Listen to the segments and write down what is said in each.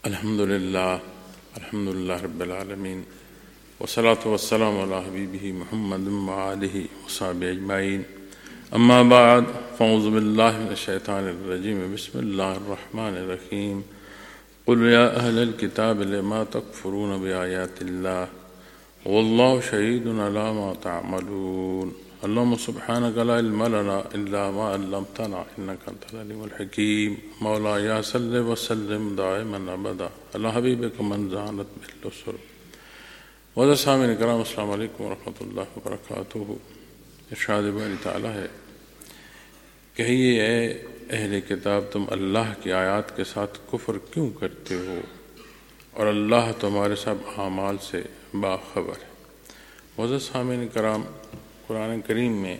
الحمدللہ رب العالمین والصلاة والسلام علی حبیبہ محمد وآلہ وصحبہ اجمعین اما بعد فاعوذ باللہ من الشیطان الرجیم بسم اللہ الرحمن الرحیم قل یا اہل الکتاب لما تکفرون بآیات اللہ واللہ شہید علی ما تعملون اللہم سبحانک لا علم لنا الا ما علمتنا انک انت العلیم الحکیم مولا یا صلی وسلم دائما ابدا علی حبیبک من زانت بالرسل وعلیٰ سامعین کرام السلام علیکم ورحمۃ اللہ وبرکاتہ۔ ارشاد باری تعالیٰ ہے، کہیے اے اہل کتاب تم اللہ کی آیات کے ساتھ کفر کیوں کرتے ہو اور اللہ تمہارے سب اعمال سے باخبر ہے۔ معزز سامعین کرام، قرآن کریم میں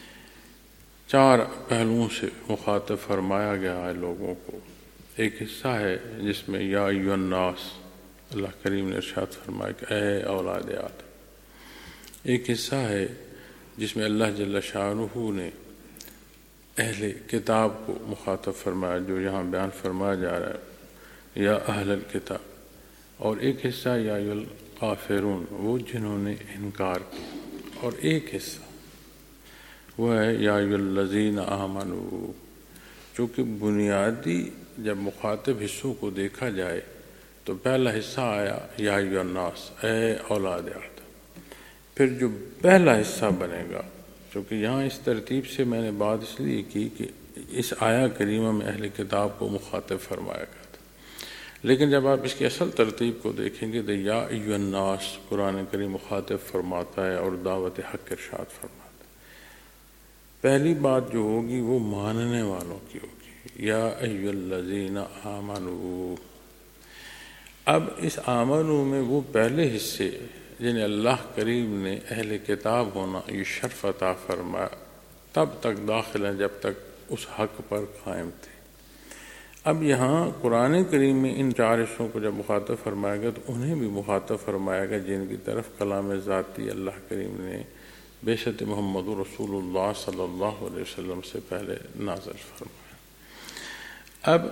4 پہلوؤں سے مخاطب فرمایا گیا ہے لوگوں کو۔ ایک حصہ ہے جس میں یا ایھا الناس، اللہ کریم نے ارشاد فرمایا کہ اے اولاد آدم۔ ایک حصہ ہے جس میں اللہ جل شانہ نے اہل کتاب کو مخاطب فرمایا، جو یہاں بیان فرمایا جا رہا ہے یا اہل الکتاب۔ اور ایک حصہ یا ایھا الکافرون، وہ جنہوں نے انکار کیا۔ اور ایک حصہ وہ ہے یا ایھا الذین آمنوا۔ چونکہ بنیادی جب مخاطب حصوں کو دیکھا جائے تو پہلا حصہ آیا یا ایھا الناس، اے اولاد آدم۔ پھر جو پہلا حصہ بنے گا، چونکہ یہاں اس ترتیب سے میں نے بات اس لیے کی کہ اس آیا کریمہ میں اہل کتاب کو مخاطب فرمایا گیا تھا، لیکن جب آپ اس کی اصل ترتیب کو دیکھیں گے تو یا ایھا الناس قرآن کریم مخاطب فرماتا ہے اور دعوت حق ارشاد فرماتا ہے۔ پہلی بات جو ہوگی وہ ماننے والوں کی ہوگی، یا ایھا الذین آمنوا۔ اب اس آمنوا میں وہ پہلے حصے جنہیں اللہ کریم نے اہل کتاب ہونا یہ شرف عطا فرمایا، تب تک داخل ہیں جب تک اس حق پر قائم تھے۔ اب یہاں قرآن کریم میں ان 4 حصوں کو جب مخاطب فرمایا گیا تو انہیں بھی مخاطب فرمایا گیا جن کی طرف کلام ذاتی اللہ کریم نے بعثت محمد رسول اللہ صلی اللہ علیہ وسلم سے پہلے نازل فرمایا۔ اب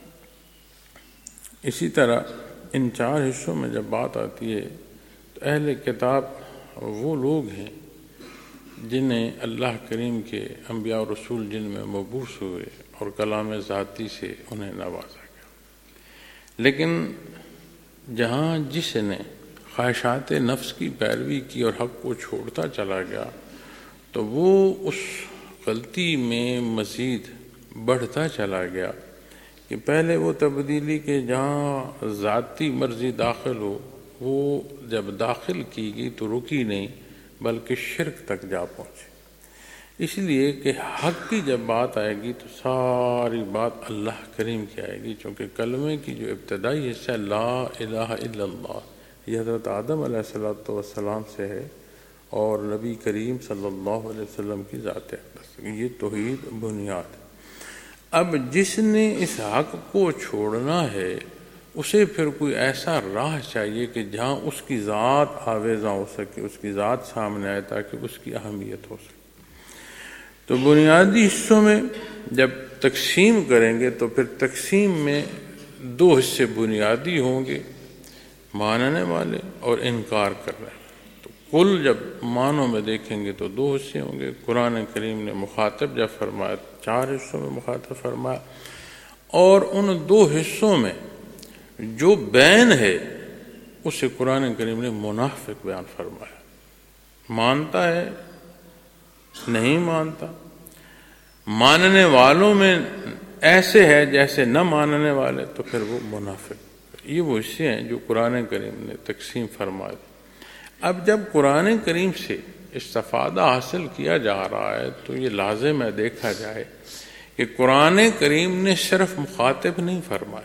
اسی طرح ان 4 حصوں میں جب بات آتی ہے تو اہل کتاب وہ لوگ ہیں جنہیں اللہ کریم کے انبیاء و رسول جن میں مبعوث ہوئے اور کلام ذاتی سے انہیں نوازا گیا، لیکن جہاں جس نے خواہشات نفس کی پیروی کی اور حق کو چھوڑتا چلا گیا تو وہ اس غلطی میں مزید بڑھتا چلا گیا کہ پہلے وہ تبدیلی کے جہاں ذاتی مرضی داخل ہو، وہ جب داخل کی گئی تو رکی نہیں بلکہ شرک تک جا پہنچے۔ اس لیے کہ حق کی جب بات آئے گی تو ساری بات اللہ کریم کی آئے گی، چونکہ کلمے کی جو ابتدائی حصہ لا الہ الا اللہ یہ حضرت آدم علیہ السلام سے ہے اور نبی کریم صلی اللہ علیہ وسلم کی ذات اقدس، یہ توحید بنیاد ہے۔ اب جس نے اس حق کو چھوڑنا ہے اسے پھر کوئی ایسا راہ چاہیے کہ جہاں اس کی ذات آویزاں ہو سکے، اس کی ذات سامنے آئے تاکہ اس کی اہمیت ہو سکے۔ تو بنیادی حصوں میں جب تقسیم کریں گے تو پھر تقسیم میں 2 حصے بنیادی ہوں گے، ماننے والے اور انکار کر رہے ہیں۔ تو کل جب معنوں میں دیکھیں گے تو 2 حصے ہوں گے۔ قرآن کریم نے مخاطب جب فرمایا 4 حصوں میں مخاطب فرمایا، اور ان 2 حصوں میں جو بین ہے اسے قرآن کریم نے منافق بیان فرمایا۔ مانتا ہے نہیں مانتا، ماننے والوں میں ایسے ہے جیسے نہ ماننے والے، تو پھر وہ منافق۔ یہ وہ حصے ہیں جو قرآن کریم نے تقسیم فرمایا۔ اب جب قرآن کریم سے استفادہ حاصل کیا جا رہا ہے تو یہ لازم ہے دیکھا جائے کہ قرآن کریم نے صرف مخاطب نہیں فرمایا،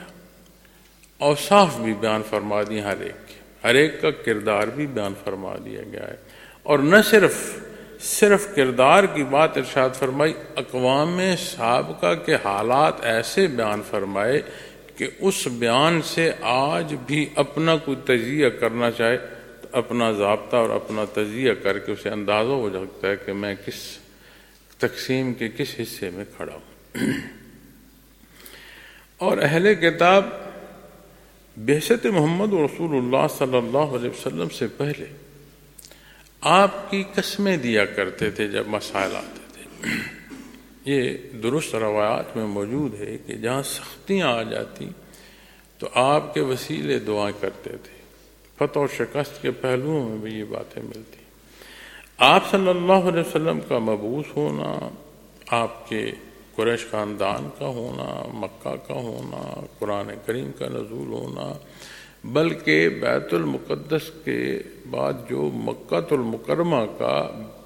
اوصاف بھی بیان فرما دی ہر ایک کا کردار بھی بیان فرما دیا گیا ہے۔ اور نہ صرف کردار کی بات ارشاد فرمائی، اقوام سابقہ کے حالات ایسے بیان فرمائے کہ اس بیان سے آج بھی اپنا کوئی تجزیہ کرنا چاہے تو اپنا ضابطہ اور اپنا تجزیہ کر کے اسے اندازہ ہو سکتا ہے کہ میں کس تقسیم کے کس حصے میں کھڑا ہوں۔ اور اہل کتاب بعثت محمد رسول اللہ صلی اللہ علیہ وسلم سے پہلے آپ کی قسمیں دیا کرتے تھے جب مسائل آتے تھے۔ یہ درست روایات میں موجود ہے کہ جہاں سختیاں آ جاتی تو آپ کے وسیلے دعائیں کرتے تھے۔ فتح و شکست کے پہلوؤں میں بھی یہ باتیں ملتی۔ آپ صلی اللہ علیہ وسلم کا مبعوث ہونا، آپ کے قریش خاندان کا ہونا، مکہ کا ہونا، قرآن کریم کا نزول ہونا، بلکہ بیت المقدس کے بعد جو مکہ المکرمہ کا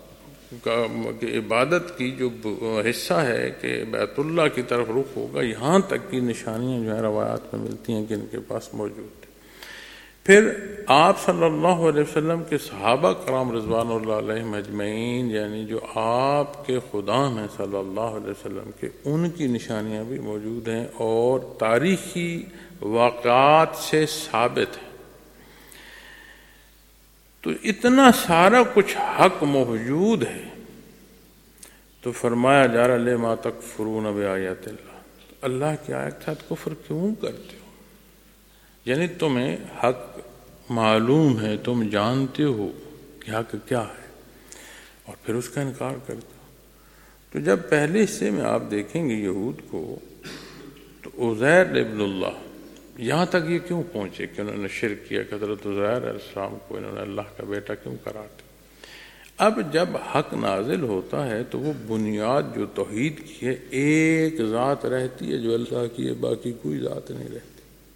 عبادت کی جو حصہ ہے کہ بیت اللہ کی طرف رخ ہوگا، یہاں تک کی نشانیاں جو ہیں روایات میں ملتی ہیں کہ ان کے پاس موجود تھے۔ پھر آپ صلی اللہ علیہ وسلم کے صحابہ کرام رضوان اللہ علیہم اجمعین، یعنی جو آپ کے خدام ہیں صلی اللہ علیہ وسلم کے، ان کی نشانیاں بھی موجود ہیں اور تاریخی واقعات سے ثابت ہے۔ تو اتنا سارا کچھ حق موجود ہے تو فرمایا جا رہا لما تکفرون بآیات اللہ، اللہ کی آیت کے ساتھ کفر کیوں کرتے ہو؟ یعنی تمہیں حق معلوم ہے، تم جانتے ہو کہ حق کیا ہے اور پھر اس کا انکار کرتے ہو۔ تو جب پہلے حصے میں آپ دیکھیں گے یہود کو، تو عزیر ابن اللہ یہاں تک یہ کیوں پہنچے کہ انہوں نے شرک کیا کہ حضرت عزیر علیہ السلام کو انہوں نے اللہ کا بیٹا کیوں قرار دیا۔ اب جب حق نازل ہوتا ہے تو وہ بنیاد جو توحید کی ہے، ایک ذات رہتی ہے جو اللہ کی ہے، باقی کوئی ذات نہیں رہتی۔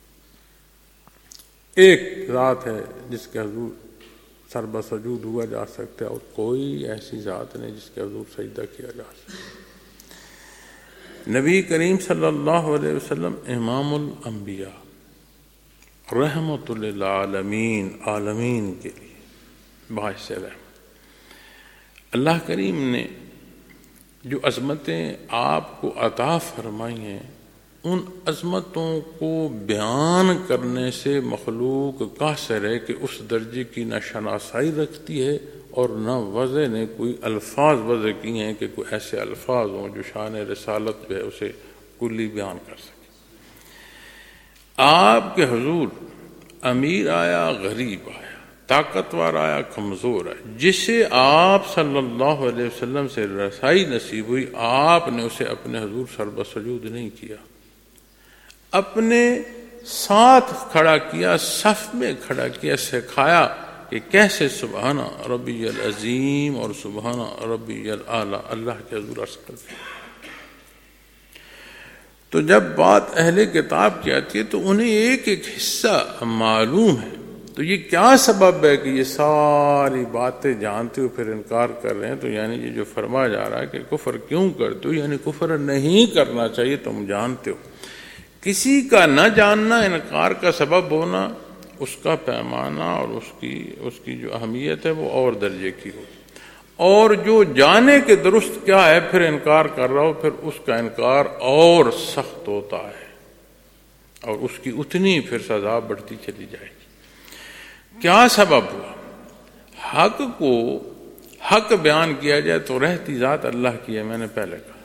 ایک ذات ہے جس کے حضور سر بسجود ہوا جا سکتا ہے، اور کوئی ایسی ذات نہیں جس کے حضور سجدہ کیا جا سکتا۔ نبی کریم صلی اللہ علیہ وسلم امام الانبیاء، رحمت للعالمین، عالمین کے لیے باعث رحمت۔ اللہ کریم نے جو عظمتیں آپ کو عطا فرمائی ہیں، ان عظمتوں کو بیان کرنے سے مخلوق قاصر ہے کہ اس درجے کی نہ شناسائی رکھتی ہے اور نہ وضع نے کوئی الفاظ وضع کی ہیں کہ کوئی ایسے الفاظ ہوں جو شان رسالت جو ہے اسے کلی بیان کر سکے۔ آپ کے حضور امیر آیا، غریب آیا، طاقتور آیا، کمزور آیا، جسے آپ صلی اللہ علیہ وسلم سے رسائی نصیب ہوئی، آپ نے اسے اپنے حضور سر بسجود نہیں کیا، اپنے ساتھ کھڑا کیا، صف میں کھڑا کیا، سکھایا کہ کیسے سبحان ربی العظیم اور سبحان ربی الاعلی اللہ کے حضور عرض کرتے۔ تو جب بات اہل کتاب کی آتی ہے تو انہیں ایک ایک حصہ معلوم ہے، تو یہ کیا سبب ہے کہ یہ ساری باتیں جانتے ہو پھر انکار کر رہے ہیں؟ تو یعنی یہ جو فرمایا جا رہا ہے کہ کفر کیوں کرتے ہو، یعنی کفر نہیں کرنا چاہیے، تم جانتے ہو۔ کسی کا نہ جاننا انکار کا سبب ہونا، اس کا پیمانہ اور اس کی جو اہمیت ہے وہ اور درجے کی ہو، اور جو جانے کے درست کیا ہے پھر انکار کر رہا ہو، پھر اس کا انکار اور سخت ہوتا ہے اور اس کی اتنی پھر سزا بڑھتی چلی جائے گی۔ کیا سبب ہوا؟ حق کو حق بیان کیا جائے تو رہتی ذات اللہ کی ہے، میں نے پہلے کہا۔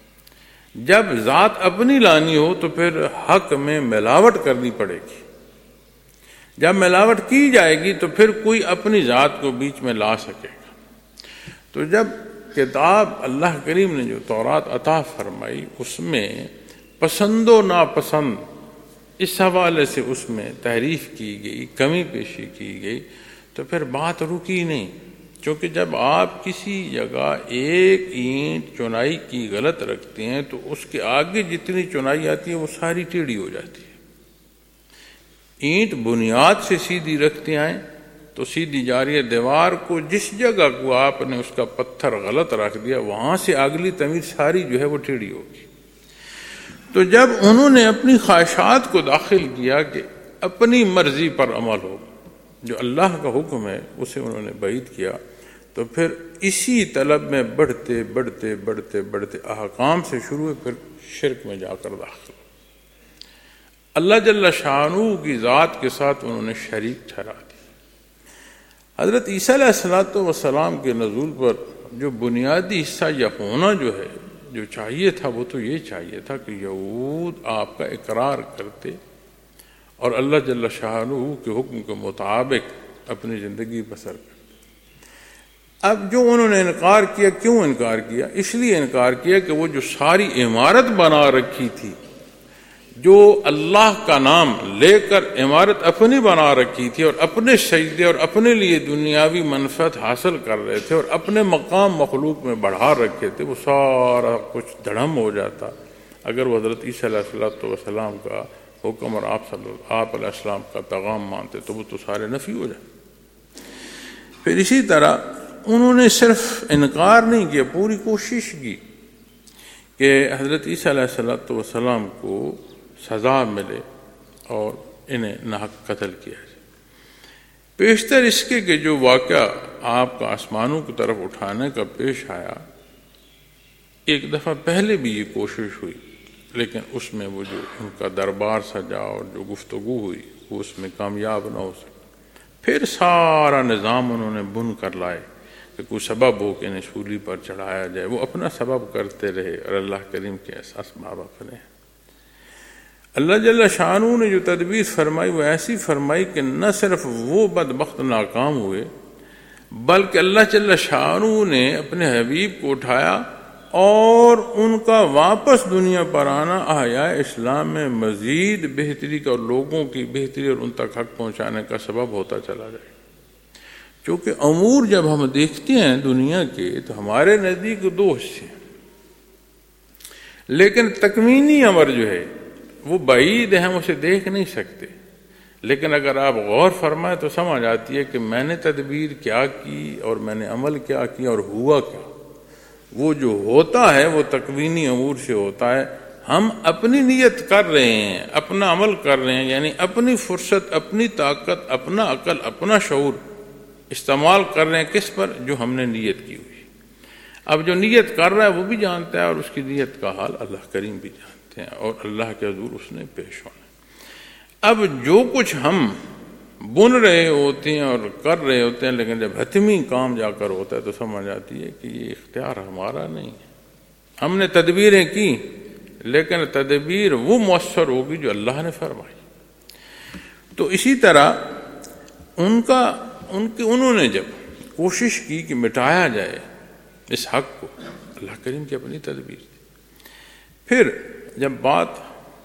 جب ذات اپنی لانی ہو تو پھر حق میں ملاوٹ کرنی پڑے گی۔ جب ملاوٹ کی جائے گی تو پھر کوئی اپنی ذات کو بیچ میں لا سکے گا۔ تو جب کتاب اللہ کریم نے جو تورات عطا فرمائی، اس میں پسند و ناپسند اس حوالے سے اس میں تحریف کی گئی، کمی پیشی کی گئی، تو پھر بات رکی نہیں، کیونکہ جب آپ کسی جگہ ایک اینٹ چنائی کی غلط رکھتے ہیں تو اس کے آگے جتنی چنائی آتی ہے وہ ساری ٹیڑھی ہو جاتی ہے۔ اینٹ بنیاد سے سیدھی رکھتے آئیں تو سیدھی جا رہی ہے، دیوار کو جس جگہ کو آپ نے اس کا پتھر غلط رکھ دیا وہاں سے اگلی تعمیر ساری جو ہے وہ ٹیڑھی ہوگی۔ تو جب انہوں نے اپنی خواہشات کو داخل کیا کہ اپنی مرضی پر عمل ہو، جو اللہ کا حکم ہے اسے انہوں نے بعید کیا، تو پھر اسی طلب میں بڑھتے بڑھتے بڑھتے بڑھتے احکام سے شروع ہے، پھر شرک میں جا کر داخل اللہ جل شانہ کی ذات کے ساتھ انہوں نے شریک ٹھہرا دیا۔ حضرت عیسیٰ علیہ السلام کے نزول پر جو بنیادی حصہ یا ہونا جو ہے، جو چاہیے تھا، وہ تو یہ چاہیے تھا کہ یہود آپ کا اقرار کرتے اور اللہ جل شانہ کے حکم کے مطابق اپنی زندگی بسر کرتے۔ اب جو انہوں نے انکار کیا، کیوں انکار کیا؟ اس لیے انکار کیا کہ وہ جو ساری عمارت بنا رکھی تھی، جو اللہ کا نام لے کر عمارت اپنی بنا رکھی تھی اور اپنے سجدے اور اپنے لیے دنیاوی منفعت حاصل کر رہے تھے اور اپنے مقام مخلوق میں بڑھا رکھے تھے، وہ سارا کچھ دھڑم ہو جاتا اگر وہ حضرت عیسیٰ علیہ السلام کا حکم اور آپ علیہ السلام کا پیغام مانتے، تو وہ تو سارے نفی ہو جائے۔ پھر اسی طرح انہوں نے صرف انکار نہیں کیا، پوری کوشش کی کہ حضرت عیسیٰ علیہ السلام کو سزا ملے اور انہیں ناحق قتل کیا جائے۔ پیشتر اس کے کہ جو واقعہ آپ کا آسمانوں کی طرف اٹھانے کا پیش آیا، ایک دفعہ پہلے بھی یہ کوشش ہوئی، لیکن اس میں وہ جو ان کا دربار سجا اور جو گفتگو ہوئی وہ اس میں کامیاب نہ ہو سکا۔ پھر سارا نظام انہوں نے بن کر لائے کہ کوئی سبب ہو کہ انہیں سولی پر چڑھایا جائے، وہ اپنا سبب کرتے رہے اور اللہ کریم کے احساس بابا کرے۔ اللہ جل شانہ نے جو تدبیر فرمائی وہ ایسی فرمائی کہ نہ صرف وہ بدبخت ناکام ہوئے، بلکہ اللہ جل شانہ نے اپنے حبیب کو اٹھایا اور ان کا واپس دنیا پر آنا احیاء اسلام میں مزید بہتری کا اور لوگوں کی بہتری اور ان تک حق پہنچانے کا سبب ہوتا چلا جائے۔ چونکہ امور جب ہم دیکھتے ہیں دنیا کے تو ہمارے نزدیک دو حصے ہیں، لیکن تکوینی امر جو ہے وہ بعید ہے، ہم اسے دیکھ نہیں سکتے، لیکن اگر آپ غور فرمائیں تو سمجھ آتی ہے کہ میں نے تدبیر کیا کی اور میں نے عمل کیا کیا اور ہوا کیا۔ وہ جو ہوتا ہے وہ تکوینی امور سے ہوتا ہے، ہم اپنی نیت کر رہے ہیں، اپنا عمل کر رہے ہیں، یعنی اپنی فرصت، اپنی طاقت، اپنا عقل، اپنا شعور استعمال کر رہے ہیں کس پر؟ جو ہم نے نیت کی ہوئی۔ اب جو نیت کر رہا ہے وہ بھی جانتا ہے اور اس کی نیت کا حال اللہ کریم بھی جانتے ہیں اور اللہ کے حضور اس نے پیش ہونا۔ اب جو کچھ ہم بن رہے ہوتے ہیں اور کر رہے ہوتے ہیں، لیکن جب حتمی کام جا کر ہوتا ہے تو سمجھ آتی ہے کہ یہ اختیار ہمارا نہیں ہے۔ ہم نے تدبیریں کی لیکن تدبیر وہ مؤثر ہوگی جو اللہ نے فرمائی۔ تو اسی طرح انہوں نے جب کوشش کی کہ مٹایا جائے اس حق کو، اللہ کریم کی اپنی تدبیر تھی۔ پھر جب بات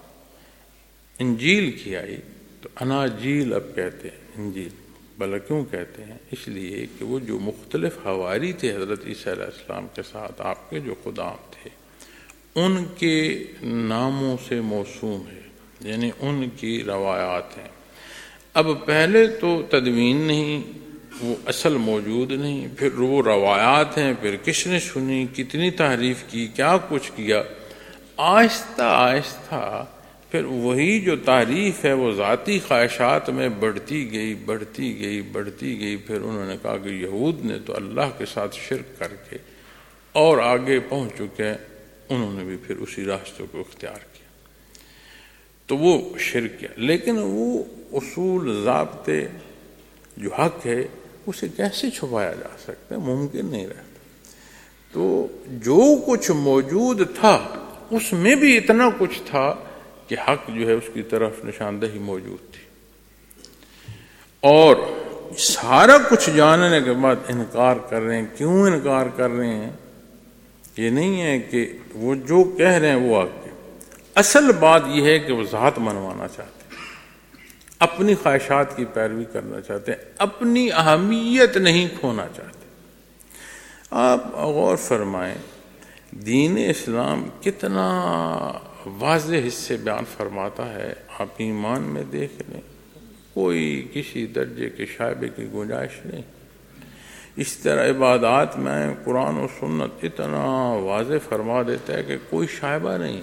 انجیل کی آئی تو اناجیل اب کہتے ہیں، انجیل بھلا کیوں کہتے ہیں؟ اس لیے کہ وہ جو مختلف حواری تھے حضرت عیسیٰ علیہ السلام کے ساتھ، آپ کے جو خدام تھے، ان کے ناموں سے موسوم ہے، یعنی ان کی روایات ہیں۔ اب پہلے تو تدوین نہیں، وہ اصل موجود نہیں، پھر وہ روایات ہیں، پھر کس نے سنی، کتنی تحریف کی، کیا کچھ کیا، آہستہ آہستہ پھر وہی جو تعریف ہے وہ ذاتی خواہشات میں بڑھتی گئی۔ پھر انہوں نے کہا کہ یہود نے تو اللہ کے ساتھ شرک کر کے اور آگے پہنچ چکے ہیں، انہوں نے بھی پھر اسی راستے کو اختیار کیا، تو وہ شرک کیا۔ لیکن وہ اصول ضابطے جو حق ہے اسے کیسے چھپایا جا سکتا ہے؟ ممکن نہیں رہتا۔ تو جو کچھ موجود تھا اس میں بھی اتنا کچھ تھا کہ حق جو ہے اس کی طرف نشاندہی موجود تھی، اور سارا کچھ جاننے کے بعد انکار کر رہے ہیں۔ کیوں انکار کر رہے ہیں؟ یہ نہیں ہے کہ وہ جو کہہ رہے ہیں وہ حق ہے، اصل بات یہ ہے کہ وہ ذات منوانا چاہتے ہیں، اپنی خواہشات کی پیروی کرنا چاہتے ہیں، اپنی اہمیت نہیں کھونا چاہتے۔ آپ غور فرمائیں دین اسلام کتنا واضح حصے بیان فرماتا ہے، آپ ایمان میں دیکھ لیں، کوئی کسی درجے کے شائبے کی گنجائش نہیں۔ اس طرح عبادات میں قرآن و سنت اتنا واضح فرما دیتا ہے کہ کوئی شائبہ نہیں۔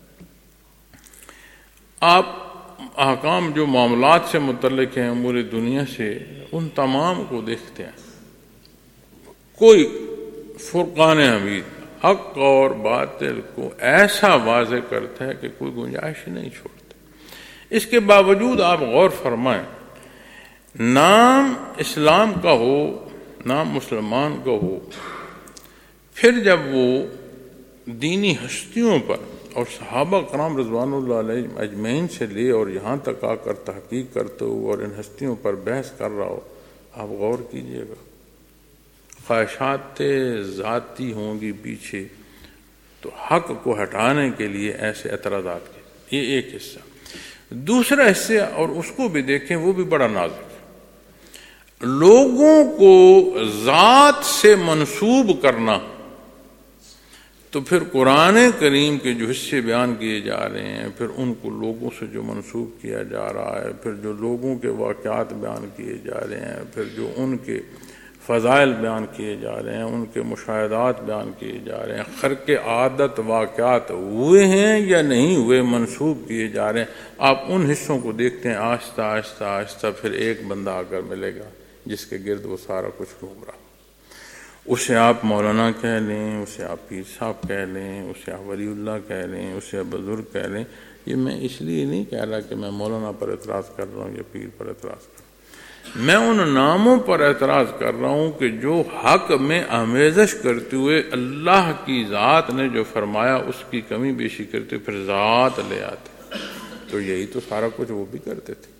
آپ احکام جو معاملات سے متعلق ہیں امور دنیا سے، ان تمام کو دیکھتے ہیں، کوئی فرقان حمید حق اور باطل کو ایسا واضح کرتا ہے کہ کوئی گنجائش نہیں چھوڑتا۔ اس کے باوجود آپ غور فرمائیں، نام اسلام کا ہو، نام مسلمان کا ہو، پھر جب وہ دینی ہستیوں پر اور صحابہ کرام رضوان اللہ علیہ اجمعین سے لے اور یہاں تک آ کر تحقیق کرتے ہو اور ان ہستیوں پر بحث کر رہا ہو، آپ غور کیجئے گا، خواہشات ذاتی ہوں گی پیچھے، تو حق کو ہٹانے کے لیے ایسے اعتراضات کے، یہ ایک حصہ۔ دوسرا حصہ، اور اس کو بھی دیکھیں، وہ بھی بڑا نازک ہے، لوگوں کو ذات سے منسوب کرنا۔ تو پھر قرآن کریم کے جو حصے بیان کیے جا رہے ہیں، پھر ان کو لوگوں سے جو منسوب کیا جا رہا ہے، پھر جو لوگوں کے واقعات بیان کیے جا رہے ہیں، پھر جو ان کے فضائل بیان کیے جا رہے ہیں، ان کے مشاہدات بیان کیے جا رہے ہیں، خرق عادت واقعات ہوئے ہیں یا نہیں ہوئے، منسوب کیے جا رہے ہیں۔ آپ ان حصوں کو دیکھتے ہیں، آہستہ آہستہ آہستہ پھر ایک بندہ آ کر ملے گا جس کے گرد وہ سارا کچھ گھوم رہا، اسے آپ مولانا کہہ لیں، اسے آپ پیر صاحب کہہ لیں، اسے آپ ولی اللہ کہہ لیں، اسے بزرگ کہہ لیں۔ یہ میں اس لیے نہیں کہہ رہا کہ میں مولانا پر اعتراض کر رہا ہوں یا پیر پر اعتراض کر رہا ہوں، میں ان ناموں پر اعتراض کر رہا ہوں کہ جو حق میں آمیزش کرتے ہوئے اللہ کی ذات نے جو فرمایا اس کی کمی بیشی کرتے ہوئے پھر ذات لے آتے۔ تو یہی تو سارا کچھ وہ بھی کرتے تھے،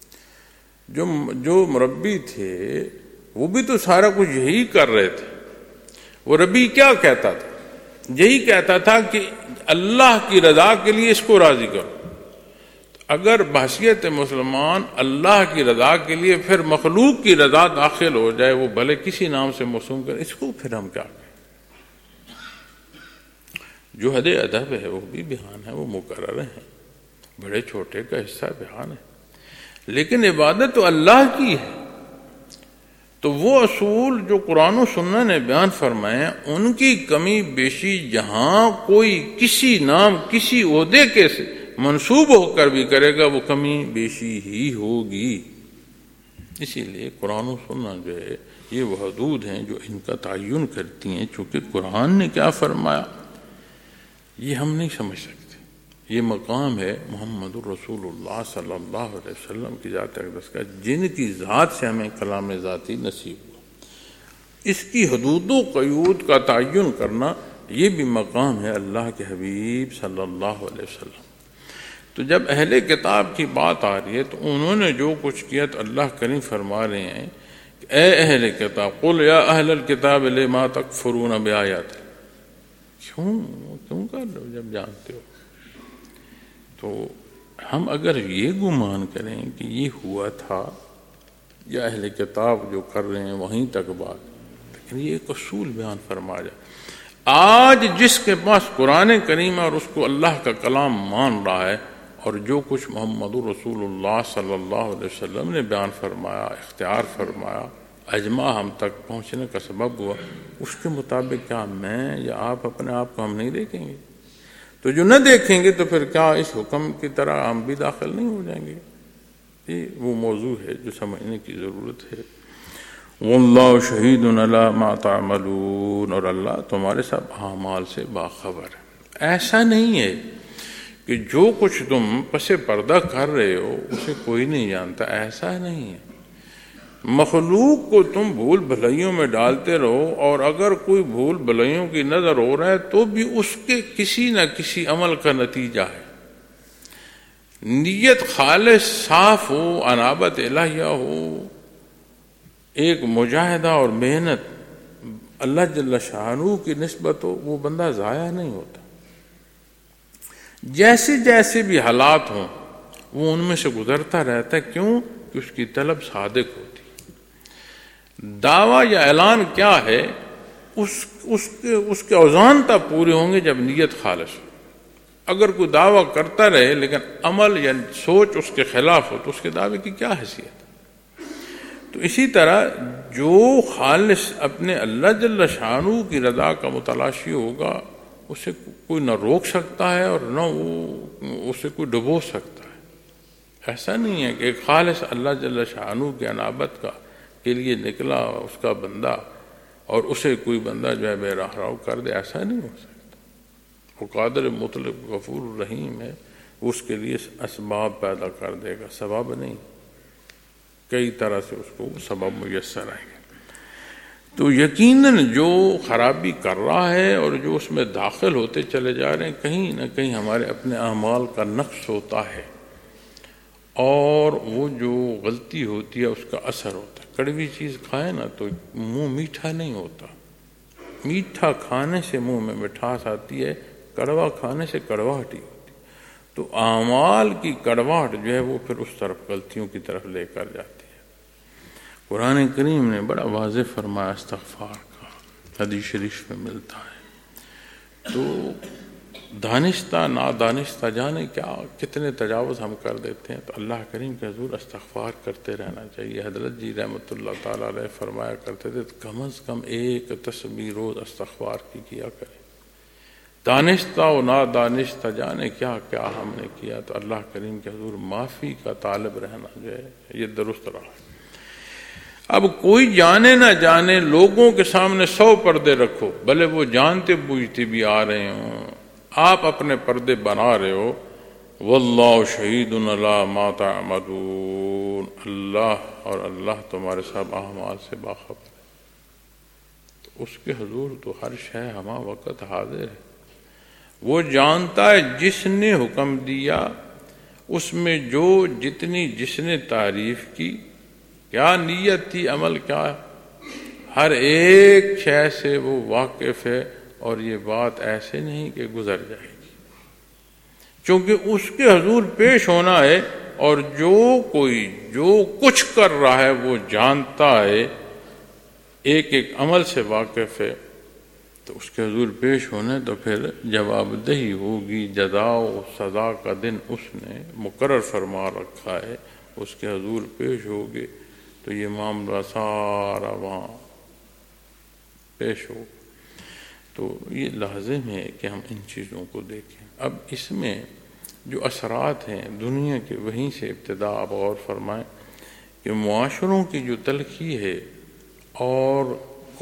جو مربی تھے وہ بھی تو سارا کچھ یہی کر رہے تھے۔ وہ ربی کیا کہتا تھا؟ یہی کہتا تھا کہ اللہ کی رضا کے لیے اس کو راضی کرو۔ اگر بحثیت مسلمان اللہ کی رضا کے لیے پھر مخلوق کی رضا داخل ہو جائے، وہ بھلے کسی نام سے موسوم کرے، اس کو پھر ہم کیا کہیں؟ جو حد ادب ہے وہ بھی بیان ہے، وہ مقرر ہیں، بڑے چھوٹے کا حصہ بیان ہے، لیکن عبادت تو اللہ کی ہے۔ تو وہ اصول جو قرآن و سنت نے بیان فرمائے، ان کی کمی بیشی جہاں کوئی کسی نام کسی عہدے کے سے منسوب ہو کر بھی کرے گا، وہ کمی بیشی ہی ہوگی۔ اسی لیے قرآن و سنت جو ہے یہ وہ حدود ہیں جو ان کا تعین کرتی ہیں، چونکہ قرآن نے کیا فرمایا یہ ہم نہیں سمجھ سکتے۔ یہ مقام ہے محمد الرسول اللہ صلی اللہ علیہ وسلم کی ذات اقدس کا، جن کی ذات سے ہمیں کلام ذاتی نصیب ہوا۔ اس کی حدود و قیود کا تعین کرنا یہ بھی مقام ہے اللہ کے حبیب صلی اللہ علیہ وسلم۔ تو جب اہل کتاب کی بات آ رہی ہے تو انہوں نے جو کچھ کیا، تو اللہ کریم فرما رہے ہیں کہ اے اہل کتاب، قل یا اہل الکتاب لما تکفرون بآیات، کیوں کر لو جب جانتے ہو۔ تو ہم اگر یہ گمان کریں کہ یہ ہوا تھا یا اہل کتاب جو کر رہے ہیں وہیں تک بات، لیکن یہ ایک اصول بیان فرما جائے۔ آج جس کے پاس قرآن کریم اور اس کو اللہ کا کلام مان رہا ہے، اور جو کچھ محمد رسول اللہ صلی اللہ علیہ وسلم نے بیان فرمایا، اختیار فرمایا، اجماع ہم تک پہنچنے کا سبب ہوا، اس کے مطابق کیا میں یا آپ اپنے آپ کو ہم نہیں دیکھیں گے؟ تو جو نہ دیکھیں گے تو پھر کیا اس حکم کی طرح ہم بھی داخل نہیں ہو جائیں گے؟ یہ وہ موضوع ہے جو سمجھنے کی ضرورت ہے۔ واللہ شہید علی ما تعملون، اور اللہ تمہارے سب اعمال سے باخبر ہے۔ ایسا نہیں ہے کہ جو کچھ تم پس پردہ کر رہے ہو اسے کوئی نہیں جانتا، ایسا نہیں ہے۔ مخلوق کو تم بھول بھلائیوں میں ڈالتے رہو، اور اگر کوئی بھول بھلائیوں کی نظر ہو رہا ہے تو بھی اس کے کسی نہ کسی عمل کا نتیجہ ہے۔ نیت خالص صاف ہو، انابت الہیہ ہو، ایک مجاہدہ اور محنت اللہ جل شانہ کی نسبت ہو، وہ بندہ ضائع نہیں ہوتا۔ جیسے جیسے بھی حالات ہوں وہ ان میں سے گزرتا رہتا ہے۔ کیوں؟ کہ اس کی طلب صادق ہوتی۔ دعویٰ یا اعلان کیا ہے؟ اس کے اوزان تب پورے ہوں گے جب نیت خالص ہو۔ اگر کوئی دعویٰ کرتا رہے لیکن عمل یا سوچ اس کے خلاف ہو تو اس کے دعوے کی کیا حیثیت؟ تو اسی طرح جو خالص اپنے اللہ جل شانہ کی رضا کا متلاشی ہوگا، اسے کوئی نہ روک سکتا ہے اور نہ اسے کوئی ڈبو سکتا ہے۔ ایسا نہیں ہے کہ ایک خالص اللہ جل شانہ کی انابت کے لیے نکلا اس کا بندہ اور اسے کوئی بندہ جو ہے بے راہ رو کر دے، ایسا نہیں ہو سکتا۔ وہ قادر مطلق غفور رحیم ہے، اس کے لیے اسباب پیدا کر دے گا، سبب نہیں، کئی طرح سے اس کو سبب میسر آئیں گے۔ تو یقیناً جو خرابی کر رہا ہے اور جو اس میں داخل ہوتے چلے جا رہے ہیں، کہیں نہ کہیں ہمارے اپنے اعمال کا نقص ہوتا ہے، اور وہ جو غلطی ہوتی ہے اس کا اثر ہوتا ہے۔ کڑوی چیز کھائے نا تو منہ میٹھا نہیں ہوتا، میٹھا کھانے سے منہ میں مٹھاس آتی ہے، کڑوا کھانے سے کڑواہٹ ہی ہوتی ہے۔ تو اعمال کی کڑواہٹ جو ہے وہ پھر اس طرف غلطیوں کی طرف لے کر جاتی ہے۔ قرآن کریم نے بڑا واضح فرمایا استغفار کا، حدیث شریف میں ملتا ہے۔ تو دانستہ نادانستہ جانے کیا کتنے تجاوز ہم کر دیتے ہیں، تو اللہ کریم کے حضور استغفار کرتے رہنا چاہیے۔ حضرت جی رحمۃ اللہ تعالیٰ علیہ فرمایا کرتے تھے کم از کم ایک تسبیح روز استغفار کی کیا کریں۔ دانستہ و نادانستہ جانے کیا کیا ہم نے کیا، تو اللہ کریم کے حضور معافی کا طالب رہنا جو ہے یہ درست رہا۔ اب کوئی جانے نہ جانے لوگوں کے سامنے 100 پردے رکھو، بھلے وہ جانتے بوجھتے بھی آ رہے ہوں، آپ اپنے پردے بنا رہے ہو۔ واللہ شہید علی ما تعملون، اللہ تمہارے سب اعمال سے باخبر ہے۔ تو اس کے حضور تو ہر شے ہمہ وقت حاضر ہے، وہ جانتا ہے جس نے حکم دیا، اس میں جو جتنی جس نے تعریف کی، کیا نیت تھی، عمل کیا، ہر ایک شے سے وہ واقف ہے، اور یہ بات ایسے نہیں کہ گزر جائے گی، چونکہ اس کے حضور پیش ہونا ہے، اور جو کوئی جو کچھ کر رہا ہے وہ جانتا ہے، ایک ایک عمل سے واقف ہے، تو اس کے حضور پیش ہونے تو پھر جواب دہی ہوگی، جزا و سزا کا دن اس نے مقرر فرما رکھا ہے، اس کے حضور پیش ہوگے تو یہ معاملہ سارا وہاں پیش ہو۔ تو یہ لازم ہے کہ ہم ان چیزوں کو دیکھیں۔ اب اس میں جو اثرات ہیں دنیا کے، وہیں سے ابتدا آپ غور فرمائیں کہ معاشروں کی جو تلخی ہے، اور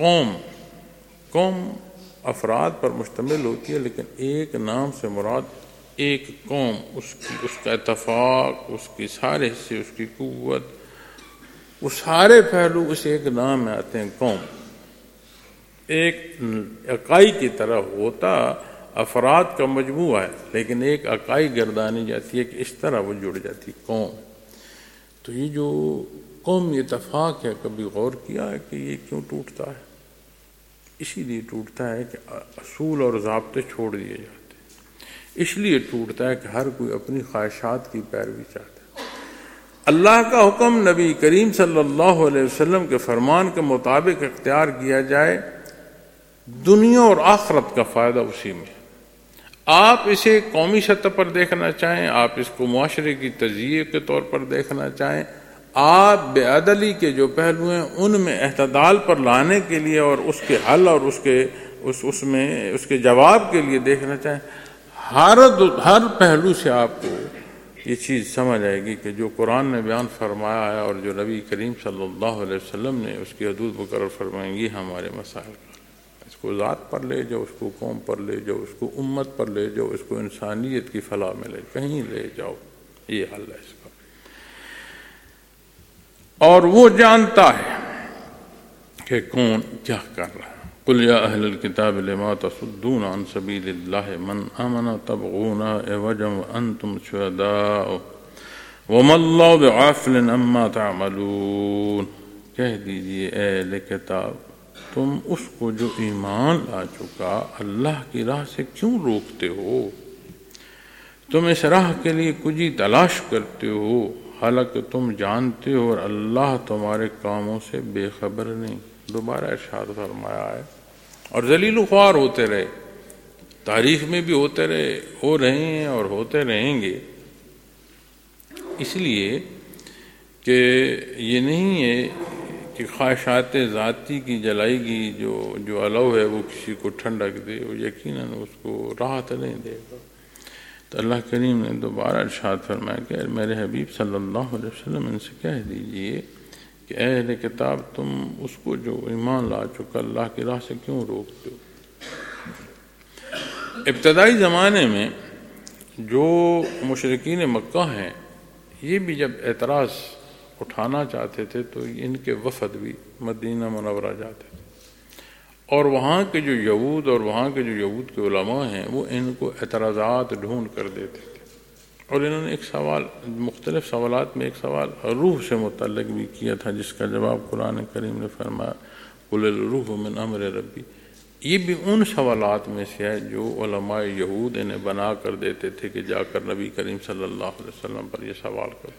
قوم افراد پر مشتمل ہوتی ہے، لیکن ایک نام سے مراد ایک قوم، اس کا اتفاق، اس کی سارے حصے، اس کی قوت، وہ سارے پہلو اس ایک نام میں آتے ہیں قوم۔ ایک اکائی کی طرح ہوتا افراد کا مجموعہ ہے، لیکن ایک اکائی گردانی جاتی ہے کہ اس طرح وہ جڑ جاتی قوم۔ تو یہ جو قومی اتفاق ہے، کبھی غور کیا ہے کہ یہ کیوں ٹوٹتا ہے؟ اسی لیے ٹوٹتا ہے کہ اصول اور ضابطے چھوڑ دیے جاتے ہیں، اس لیے ٹوٹتا ہے کہ ہر کوئی اپنی خواہشات کی پیروی چاہتا ہے۔ اللہ کا حکم نبی کریم صلی اللہ علیہ وسلم کے فرمان کے مطابق اختیار کیا جائے، دنیا اور آخرت کا فائدہ اسی میں۔ آپ اسے قومی سطح پر دیکھنا چاہیں، آپ اس کو معاشرے کی تجزیے کے طور پر دیکھنا چاہیں، آپ بے عدلی کے جو پہلو ہیں ان میں اعتدال پر لانے کے لیے اور اس کے حل اور اس کے جواب کے لیے دیکھنا چاہیں، ہر پہلو سے آپ کو یہ چیز سمجھ آئے گی کہ جو قرآن نے بیان فرمایا ہے اور جو نبی کریم صلی اللہ علیہ وسلم نے اس کی حدود مقرر فرمائیں گی ہمارے مسائل کا۔ اس کو ذات پر لے جاؤ، اس کو قوم پر لے جاؤ، اس کو امت پر لے جاؤ، اس کو انسانیت کی فلاح میں کہیں لے جاؤ، یہ حل ہے اس کا۔ اور وہ جانتا ہے کہ کون کیا کر رہا ہے۔ قل یا اہل الکتاب لما تصدون عن سبیل اللہ من آمن تبغونہ عوجا وانتم شہداء وما اللہ بغافل عما تعملون، کہہ دیجئے اے اہل کتاب تم اس کو جو ایمان لا چکا اللہ کی راہ سے کیوں روکتے ہو؟ تم اس راہ کے لیے کجی تلاش کرتے ہو، حالانکہ تم جانتے ہو اور اللہ تمہارے کاموں سے بے خبر نہیں۔ دوبارہ ارشاد فرمایا ہے، اور ذلیل و خوار ہوتے رہے، تاریخ میں بھی ہوتے رہے، ہو رہے ہیں اور ہوتے رہیں گے، اس لیے کہ یہ نہیں ہے کہ خواہشات ذاتی کی جلائی گی جو علو ہے وہ کسی کو ٹھنڈک دے، وہ یقیناً اس کو راحت نہیں دے گا۔ تو اللہ کریم نے دوبارہ ارشاد فرمایا کہ میرے حبیب صلی اللہ علیہ وسلم ان سے کہہ دیجئے کہ اے اہل کتاب تم اس کو جو ایمان لا چکا اللہ کی راہ سے کیوں روکتے ہو؟ ابتدائی زمانے میں جو مشرکین مکہ ہیں یہ بھی جب اعتراض اٹھانا چاہتے تھے تو ان کے وفد بھی مدینہ منورہ جاتے تھے، اور وہاں کے جو یہود اور وہاں کے جو یہود کے علماء ہیں وہ ان کو اعتراضات ڈھونڈ کر دیتے تھے، اور انہوں نے ایک سوال، مختلف سوالات میں ایک سوال روح سے متعلق بھی کیا تھا، جس کا جواب قرآن کریم نے فرمایا قل الروح من امر ربی۔ یہ بھی ان سوالات میں سے ہے جو علماء یہود انہیں بنا کر دیتے تھے کہ جا کر نبی کریم صلی اللہ علیہ وسلم پر یہ سوال کرو۔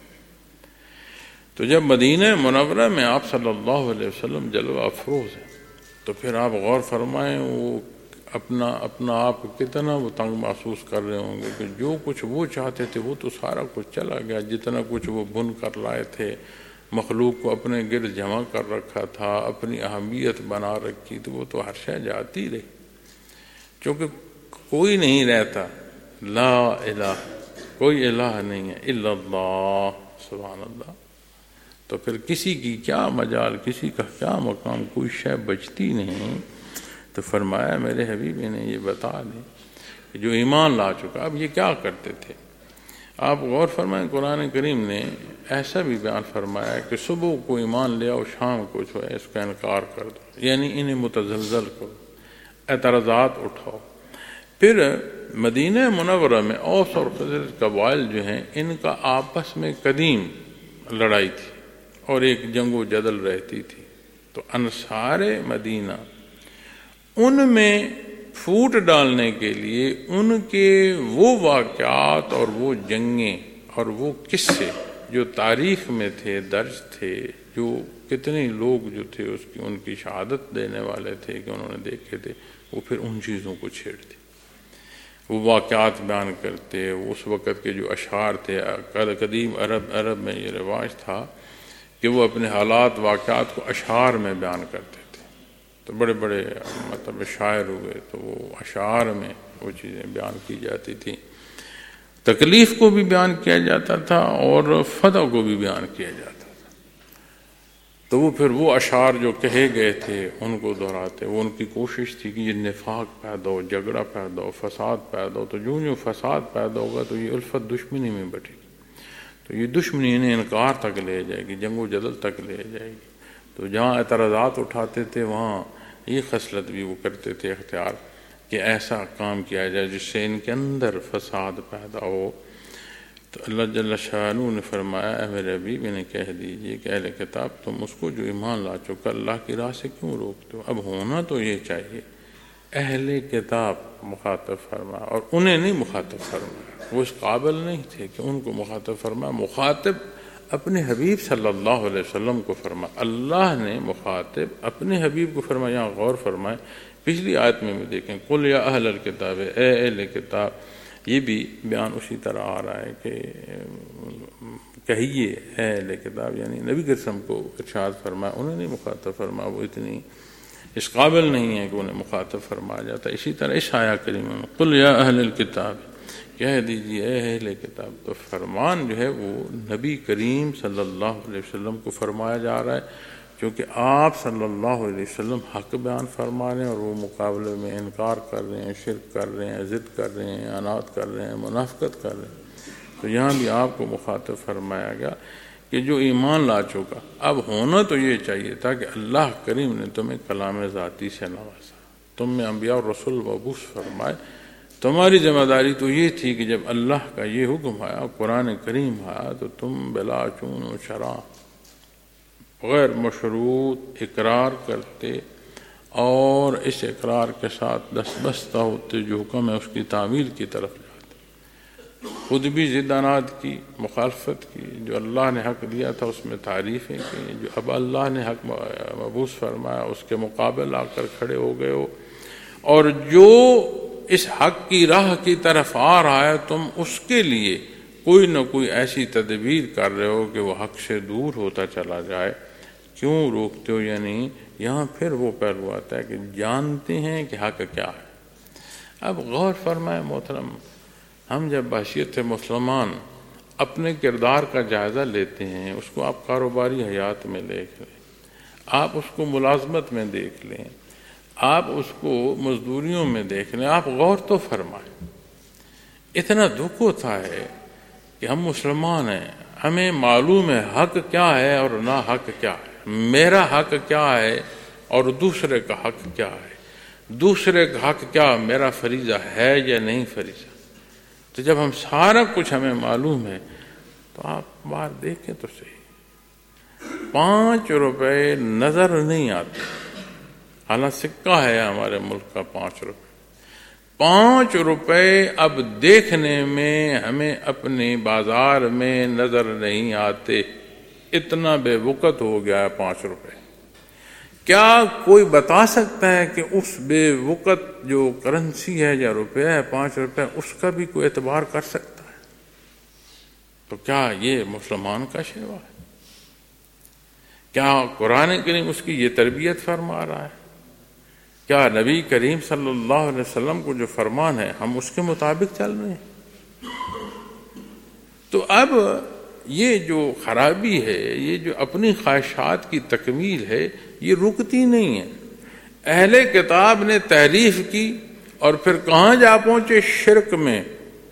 تو جب مدینہ منورہ میں آپ صلی اللہ علیہ وسلم جلوہ افروز ہیں تو پھر آپ غور فرمائیں وہ اپنا آپ کتنا وہ تنگ محسوس کر رہے ہوں گے کہ جو کچھ وہ چاہتے تھے وہ تو سارا کچھ چلا گیا، جتنا کچھ وہ بن کر لائے تھے، مخلوق کو اپنے گرد جمع کر رکھا تھا، اپنی اہمیت بنا رکھی تھی، وہ تو ہر شے جاتی رہی، چونکہ کوئی نہیں رہتا، لا الہ، کوئی الہ نہیں ہے الا اللہ، سبحان اللہ۔ تو پھر کسی کی کیا مجال، کسی کا کیا مقام، کوئی شے بچتی نہیں۔ تو فرمایا میرے حبیب نے یہ بتا دیں کہ جو ایمان لا چکا، اب یہ کیا کرتے تھے؟ آپ غور فرمائیں، قرآن کریم نے ایسا بھی بیان فرمایا کہ صبح کو ایمان لے آؤ، شام کو جو ہے اس کا انکار کر دو، یعنی انہیں متزلزل کرو، اعتراضات اٹھاؤ۔ پھر مدینہ منورہ میں اوس اور خزرج قبائل جو ہیں ان کا آپس میں قدیم لڑائی تھی اور ایک جنگ و جدل رہتی تھی، تو انصار مدینہ ان میں پھوٹ ڈالنے کے لیے ان کے وہ واقعات اور وہ جنگیں اور وہ قصے جو تاریخ میں تھے، درج تھے، جو کتنے لوگ جو تھے ان کی شہادت دینے والے تھے کہ انہوں نے دیکھے تھے، وہ پھر ان چیزوں کو چھیڑتے، وہ واقعات بیان کرتے۔ اس وقت کے جو اشعار تھے، قدیم عرب میں یہ رواج تھا کہ وہ اپنے حالات واقعات کو اشعار میں بیان کرتے تھے، تو بڑے بڑے مطلب شاعر ہوئے تو وہ اشعار میں وہ چیزیں بیان کی جاتی تھیں، تکلیف کو بھی بیان کیا جاتا تھا اور فتح کو بھی بیان کیا جاتا تھا۔ تو وہ پھر وہ اشعار جو کہے گئے تھے ان کو دہراتے، وہ ان کی کوشش تھی کہ یہ نفاق پیدا ہو، جھگڑا پیدا ہو، فساد پیدا ہو، تو جو فساد پیدا ہوگا تو یہ الفت دشمنی میں بٹے گی، تو یہ دشمنی انہیں انکار تک لے جائے گی، جنگ و جدل تک لے جائے گی۔ تو جہاں اعتراضات اٹھاتے تھے وہاں یہ خصلت بھی وہ کرتے تھے اختیار کہ ایسا کام کیا جائے جس سے ان کے اندر فساد پیدا ہو۔ تو اللہ جل شانہ نے فرمایا اے میرے حبیب انہیں کہہ دیجئے کہ اہل کتاب تم اس کو جو ایمان لا چکا اللہ کی راہ سے کیوں روکتے ہو؟ اب ہونا تو یہ چاہیے اہل کتاب مخاطب فرمایا، اور انہیں نہیں مخاطب فرمایا، وہ اس قابل نہیں تھے کہ ان کو مخاطب فرمایا، مخاطب اپنے حبیب صلی اللہ علیہ وسلم کو فرمایا، اللہ نے مخاطب اپنے حبیب کو فرمایا۔ یہاں غور فرمائیں، پچھلی آیت میں بھی دیکھیں قل یا اہل الکتاب، اے اہل کتاب، یہ بھی بیان اسی طرح آ رہا ہے کہ کہیے اے اہل کتاب، یعنی نبی کے رسم کو ارشاد فرمایا، انہیں نہیں مخاطب فرمایا، وہ اتنی اس قابل نہیں ہے کہ انہیں مخاطب فرمایا جاتا۔ اسی طرح اس آیت کریمہ میں قل یا اہل الکتاب، کہہ دیجیے اے اہل کتاب، تو فرمان جو ہے وہ نبی کریم صلی اللہ علیہ وسلم کو فرمایا جا رہا ہے، کیونکہ آپ صلی اللہ علیہ وسلم حق بیان فرما رہے ہیں اور وہ مقابلے میں انکار کر رہے ہیں، شرک کر رہے ہیں، ضد کر رہے ہیں، عناد کر رہے ہیں، منافقت کر رہے ہیں۔ تو یہاں بھی آپ کو مخاطب فرمایا گیا کہ جو ایمان لا چکا، اب ہونا تو یہ چاہیے تھا کہ اللہ کریم نے تمہیں کلام ذاتی سے نوازا، تم میں انبیاء اور رسول مبعوث فرمائے، تمہاری ذمہ داری تو یہ تھی کہ جب اللہ کا یہ حکم آیا، قرآن کریم آیا، تو تم بلا چون و شرع غیر مشروط اقرار کرتے اور اس اقرار کے ساتھ دستبستہ ہوتے جو حکم ہے اس کی تعمیل کی طرف جاتے، خود بھی ضد عناد کی، مخالفت کی، جو اللہ نے حق دیا تھا اس میں تعریفیں کی، جو اب اللہ نے حق مبعوث فرمایا اس کے مقابل آ کر کھڑے ہو گئے ہو، اور جو اس حق کی راہ کی طرف آ رہا ہے تم اس کے لیے کوئی نہ کوئی ایسی تدبیر کر رہے ہو کہ وہ حق سے دور ہوتا چلا جائے، کیوں روکتے ہو؟ یعنی یہاں پھر وہ پہلو آتا ہے کہ جانتے ہیں کہ حق کیا ہے۔ اب غور فرمائیں محترم، ہم جب بحیثیت مسلمان اپنے کردار کا جائزہ لیتے ہیں، اس کو آپ کاروباری حیات میں دیکھ لیں، آپ اس کو ملازمت میں دیکھ لیں، آپ اس کو مزدوریوں میں دیکھ لیں، آپ غور تو فرمائیں، اتنا دکھ ہوتا ہے کہ ہم مسلمان ہیں، ہمیں معلوم ہے حق کیا ہے اور نا حق کیا ہے، میرا حق کیا ہے اور دوسرے کا حق کیا ہے، دوسرے کا حق کیا میرا فریضہ ہے یا نہیں فریضہ؟ تو جب ہم سارا کچھ ہمیں معلوم ہے تو آپ بار دیکھیں تو صحیح، 5 روپے نظر نہیں آتے، حالانکہ سکہ ہے ہمارے ملک کا 5 روپے، 5 روپے اب دیکھنے میں ہمیں اپنے بازار میں نظر نہیں آتے، اتنا بے وقت ہو گیا ہے 5 روپے۔ کیا کوئی بتا سکتا ہے کہ اس بے وقت جو کرنسی ہے یا روپیہ ہے 5 روپے، اس کا بھی کوئی اعتبار کر سکتا ہے؟ تو کیا یہ مسلمان کا شیوا ہے؟ کیا قرآن کریم اس کی یہ تربیت فرما رہا ہے؟ کیا نبی کریم صلی اللہ علیہ وسلم کو جو فرمان ہے ہم اس کے مطابق چل رہے ہیں؟ تو اب یہ جو خرابی ہے، یہ جو اپنی خواہشات کی تکمیل ہے، یہ رکتی نہیں ہے۔ اہل کتاب نے تحریف کی اور پھر کہاں جا پہنچے؟ شرک میں،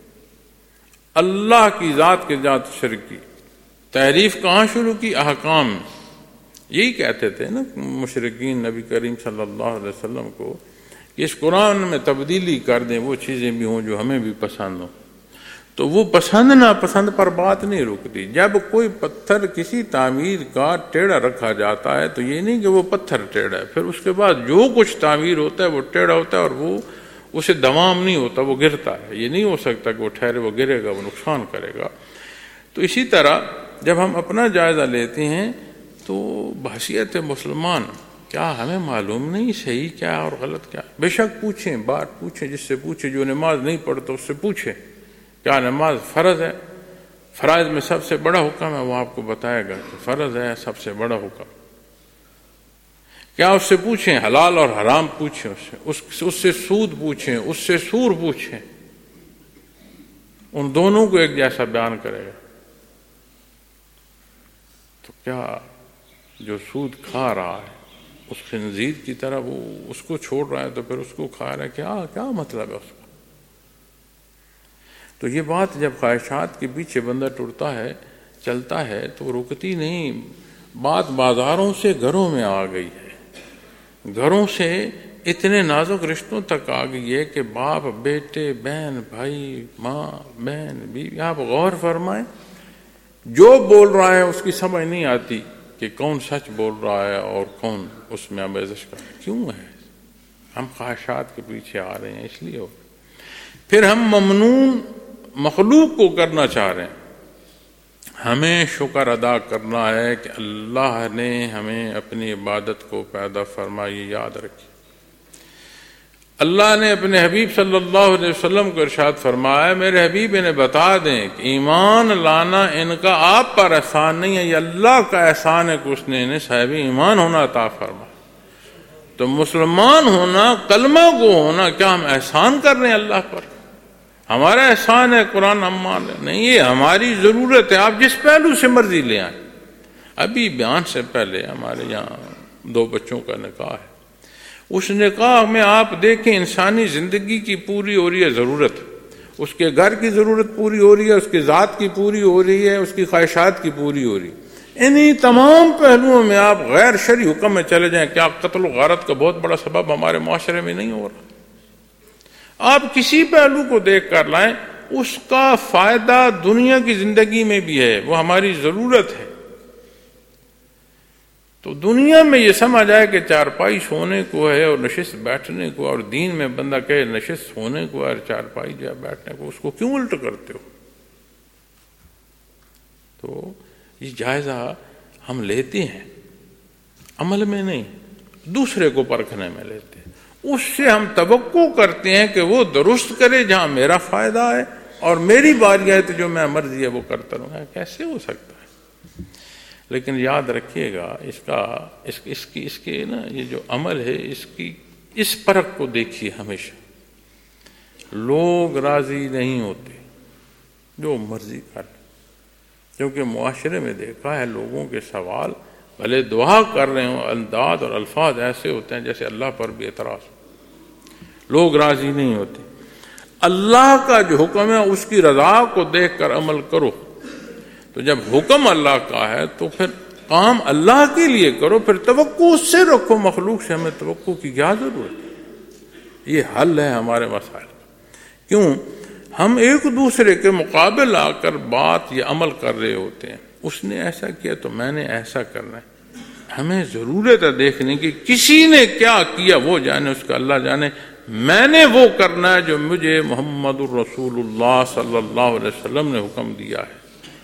اللہ کی ذات کے ذات شرک کی تحریف کہاں شروع کی؟ احکام میں۔ یہی کہتے تھے نا مشرکین نبی کریم صلی اللہ علیہ وسلم کو کہ اس قرآن میں تبدیلی کر دیں، وہ چیزیں بھی ہوں جو ہمیں بھی پسند ہوں۔ تو وہ پسند ناپسند پر بات نہیں رکتی۔ جب کوئی پتھر کسی تعمیر کا ٹیڑھا رکھا جاتا ہے تو یہ نہیں کہ وہ پتھر ٹیڑھا ہے، پھر اس کے بعد جو کچھ تعمیر ہوتا ہے وہ ٹیڑھا ہوتا ہے اور وہ اسے دوام نہیں ہوتا، وہ گرتا ہے۔ یہ نہیں ہو سکتا کہ وہ ٹھہرے، وہ گرے گا، وہ نقصان کرے گا۔ تو اسی طرح جب ہم اپنا جائزہ لیتے ہیں تو بحیثیت مسلمان کیا ہمیں معلوم نہیں صحیح کیا اور غلط کیا؟ بے شک پوچھیں، بات پوچھیں، جس سے پوچھیں، جو نماز نہیں پڑھتا اس سے پوچھیں کیا نماز فرض ہے؟ فرائض میں سب سے بڑا حکم ہے، وہ آپ کو بتائے گا کہ فرض ہے سب سے بڑا حکم۔ کیا اس سے پوچھیں، حلال اور حرام پوچھیں، اس سے سود پوچھیں، اس سے سور پوچھیں، ان دونوں کو ایک جیسا بیان کرے گا۔ تو کیا جو سود کھا رہا ہے اس خنزیر کی طرح وہ اس کو چھوڑ رہا ہے تو پھر اس کو کھا رہا ہے، کیا مطلب ہے اس کا؟ تو یہ بات جب خواہشات کے پیچھے بندہ ٹرتا ہے، چلتا ہے تو رکتی نہیں۔ بات بازاروں سے گھروں میں آ گئی ہے، گھروں سے اتنے نازک رشتوں تک آ گئی ہے کہ باپ بیٹے، بہن بھائی، ماں بہن بیوی، آپ غور فرمائیں، جو بول رہا ہے اس کی سمجھ نہیں آتی کہ کون سچ بول رہا ہے اور کون اس میں آمیزش کر رہا ہے۔ کیوں ہے؟ ہم خواہشات کے پیچھے آ رہے ہیں، اس لیے ہو۔ پھر ہم ممنون مخلوق کو کرنا چاہ رہے ہیں۔ ہمیں شکر ادا کرنا ہے کہ اللہ نے ہمیں اپنی عبادت کو پیدا فرمائی، یاد رکھیں۔ اللہ نے اپنے حبیب صلی اللہ علیہ وسلم کو ارشاد فرمایا، میرے حبیب انہیں بتا دیں کہ ایمان لانا ان کا آپ پر احسان نہیں ہے، یہ اللہ کا احسان ہے کہ اس نے انہیں صاحب ایمان ہونا عطا فرمایا۔ تو مسلمان ہونا، کلمہ کو ہونا، کیا ہم احسان کر رہے ہیں اللہ پر؟ ہمارا احسان ہے قرآن ہم مان لیں؟ نہیں، یہ ہماری ضرورت ہے۔ آپ جس پہلو سے مرضی لے آئیں۔ ابھی بیان سے پہلے ہمارے یہاں 2 بچوں کا نکاح ہے۔ اس نکاح میں آپ دیکھیں انسانی زندگی کی پوری ہو رہی ہے ضرورت، اس کے گھر کی ضرورت پوری ہو رہی ہے، اس کی ذات کی پوری ہو رہی ہے، اس کی خواہشات کی پوری ہو رہی ہے۔ انہی تمام پہلوؤں میں آپ غیر شرعی حکم میں چلے جائیں، کیا قتل و غارت کا بہت بڑا سبب ہمارے معاشرے میں نہیں ہو رہا؟ آپ کسی پہلو کو دیکھ کر لائیں، اس کا فائدہ دنیا کی زندگی میں بھی ہے، وہ ہماری ضرورت ہے۔ تو دنیا میں یہ سمجھ آئے کہ چارپائی سونے کو ہے اور نشست بیٹھنے کو، اور دین میں بندہ کہے نشست سونے کو اور چارپائی جو ہے بیٹھنے کو، اس کو کیوں الٹ کرتے ہو؟ تو یہ جائزہ ہم لیتے ہیں، عمل میں نہیں، دوسرے کو پرکھنے میں لیتے ہیں۔ اس سے ہم توقع کرتے ہیں کہ وہ درست کرے جہاں میرا فائدہ ہے، اور میری باری ہے تو جو میں مرضی ہے وہ کرتا رہوں گا۔ کیسے ہو سکتا ہے؟ لیکن یاد رکھیے گا اس کے نا یہ جو عمل ہے، اس فرق کو دیکھیے ہمیشہ۔ لوگ راضی نہیں ہوتے جو مرضی کر، کیونکہ معاشرے میں دیکھا ہے لوگوں کے سوال بھلے دعا کر رہے ہوں، انداز اور الفاظ ایسے ہوتے ہیں جیسے اللہ پر بھی اعتراض ہو۔ لوگ راضی نہیں ہوتے۔ اللہ کا جو حکم ہے اس کی رضا کو دیکھ کر عمل کرو۔ تو جب حکم اللہ کا ہے تو پھر کام اللہ کے لیے کرو، پھر توقع اس سے رکھو، مخلوق سے ہمیں توقع کی کیا ضرورت ہے؟ یہ حل ہے ہمارے مسائل کا۔ کیوں؟ ہم ایک دوسرے کے مقابل آ کر بات یا عمل کر رہے ہوتے ہیں، اس نے ایسا کیا تو میں نے ایسا کرنا ہے۔ ہمیں ضرورت ہے دیکھنے کی کسی نے کیا کیا وہ جانے، اس کا اللہ جانے، میں نے وہ کرنا ہے جو مجھے محمد الرسول اللہ صلی اللہ علیہ وسلم نے حکم دیا ہے۔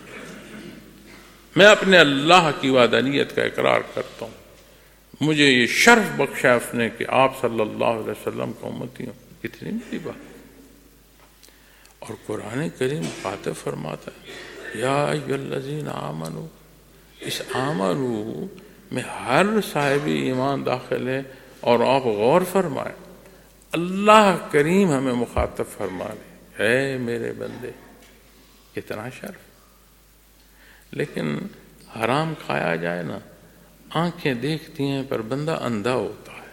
میں اپنے اللہ کی وحدانیت کا اقرار کرتا ہوں، مجھے یہ شرف بخشا اس نے کہ آپ صلی اللہ علیہ وسلم کا امتی ہوں۔ کتنی بڑی بات۔ اور قرآن کریم خاطب فرماتا ہے یا ایھا الذین آمنوا، اس آمنوا میں ہر صاحب ایمان داخل ہے۔ اور آپ غور فرمائیں، اللہ کریم ہمیں مخاطب فرما رہے، اے میرے بندے، کتنا شرف۔ لیکن حرام کھایا جائے نا، آنکھیں دیکھتی ہیں پر بندہ اندھا ہوتا ہے۔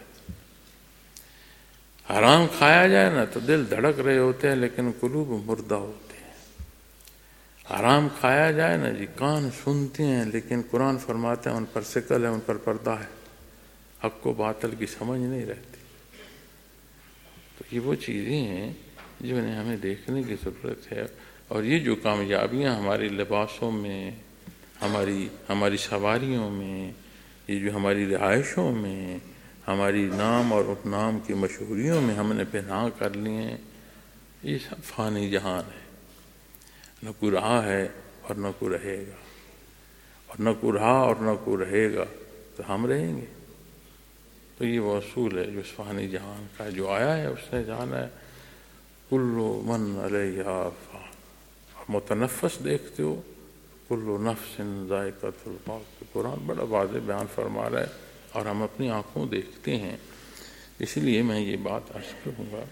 حرام کھایا جائے نا تو دل دھڑک رہے ہوتے ہیں لیکن قلوب مردہ ہوتے ہیں۔ حرام کھایا جائے نا جی، کان سنتے ہیں لیکن قرآن فرماتے ہیں ان پر ثقل ہے، ان پر پردہ ہے، حق و باطل کی سمجھ نہیں رہتی۔ تو یہ وہ چیزیں ہیں جنہیں ہمیں دیکھنے کی ضرورت ہے۔ اور یہ جو کامیابیاں ہماری لباسوں میں، ہماری سواریوں میں، یہ جو ہماری رہائشوں میں، ہماری نام اور نام کی مشہوریوں میں ہم نے پنہا کر لی ہیں، یہ سب فانی جہان ہے، نہ کوئی رہا ہے اور نہ کوئی رہے گا، اور نہ کوئی رہا اور نہ کوئی رہے گا تو ہم رہیں گے۔ تو یہ وہ اصول ہے جو اس فانی جہان کا جو آیا ہے، اس نے جانا ہے کل من علیہا فان۔ متنفس دیکھتے ہو، کل نفس ذائقۃ الموت، قرآن بڑا واضح بیان فرما رہا ہے اور ہم اپنی آنکھوں دیکھتے ہیں۔ اس لیے میں یہ بات عرض کروں گا،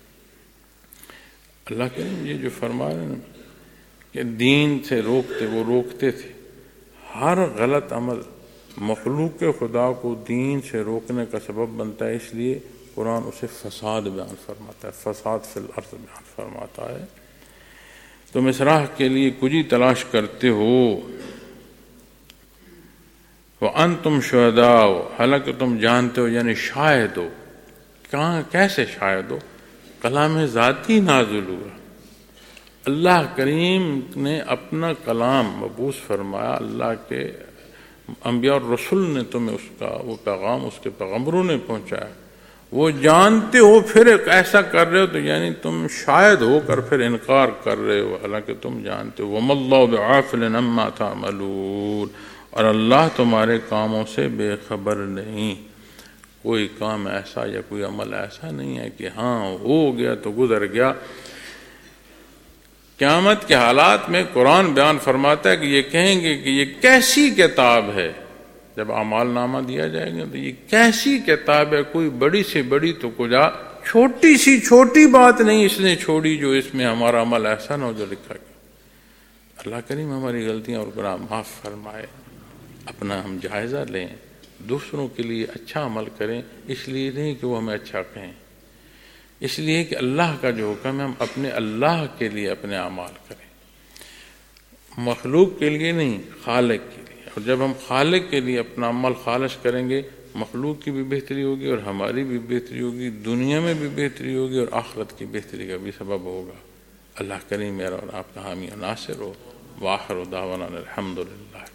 اللہ کریم یہ جو فرما رہے ہیں کہ دین سے روکتے تھے، ہر غلط عمل مخلوق خدا کو دین سے روکنے کا سبب بنتا ہے، اس لیے قرآن اسے فساد بیان فرماتا ہے، فساد فی الارض بیان فرماتا ہے۔ تم اصلاح کے لیے کجی تلاش کرتے ہو، وَأَنْتُمْ شُهَدَاءُ، حالانکہ تم جانتے ہو، یعنی شاہد ہو۔ کہاں کیسے شاہد ہو؟ کلام ذاتی نازل ہوا، اللہ کریم نے اپنا کلام مبعوث فرمایا، اللہ کے انبیاء اور رسول نے تمہیں اس کا وہ پیغام اس کے پیغمبروں نے پہنچایا، وہ جانتے ہو پھر ایسا کر رہے ہو، تو یعنی تم شاہد ہو کر پھر انکار کر رہے ہو، حالانکہ تم جانتے ہو۔ وَمَا اللَّهُ بِغَافِلٍ عَمَّا تَعْمَلُونَ، اور اللہ تمہارے کاموں سے بے خبر نہیں۔ کوئی کام ایسا یا کوئی عمل ایسا نہیں ہے کہ ہاں ہو گیا تو گزر گیا۔ قیامت کے حالات میں قرآن بیان فرماتا ہے کہ یہ کہیں گے کہ یہ کیسی کتاب ہے، جب اعمال نامہ دیا جائے گا تو یہ کیسی کتاب ہے، کوئی بڑی سے بڑی تو کجا چھوٹی سی چھوٹی بات نہیں اس نے چھوڑی جو اس میں ہمارا عمل ایسا نہ ہو جو لکھا گیا۔ اللہ کریم ہماری غلطیاں اور گناہ معاف فرمائے، اپنا ہم جائزہ لیں، دوسروں کے لیے اچھا عمل کریں، اس لیے نہیں کہ وہ ہمیں اچھا کہیں، اس لیے کہ اللہ کا جو حکم ہے ہم اپنے اللہ کے لیے اپنے اعمال کریں، مخلوق کے لیے نہیں، خالق کے لیے۔ اور جب ہم خالق کے لیے اپنا عمل خالص کریں گے، مخلوق کی بھی بہتری ہوگی اور ہماری بھی بہتری ہوگی، دنیا میں بھی بہتری ہوگی اور آخرت کی بہتری کا بھی سبب ہوگا۔ اللہ کریم میرا اور آپ کا حامی و ناصر ہو۔ وآخر دعوانا الحمدللہ۔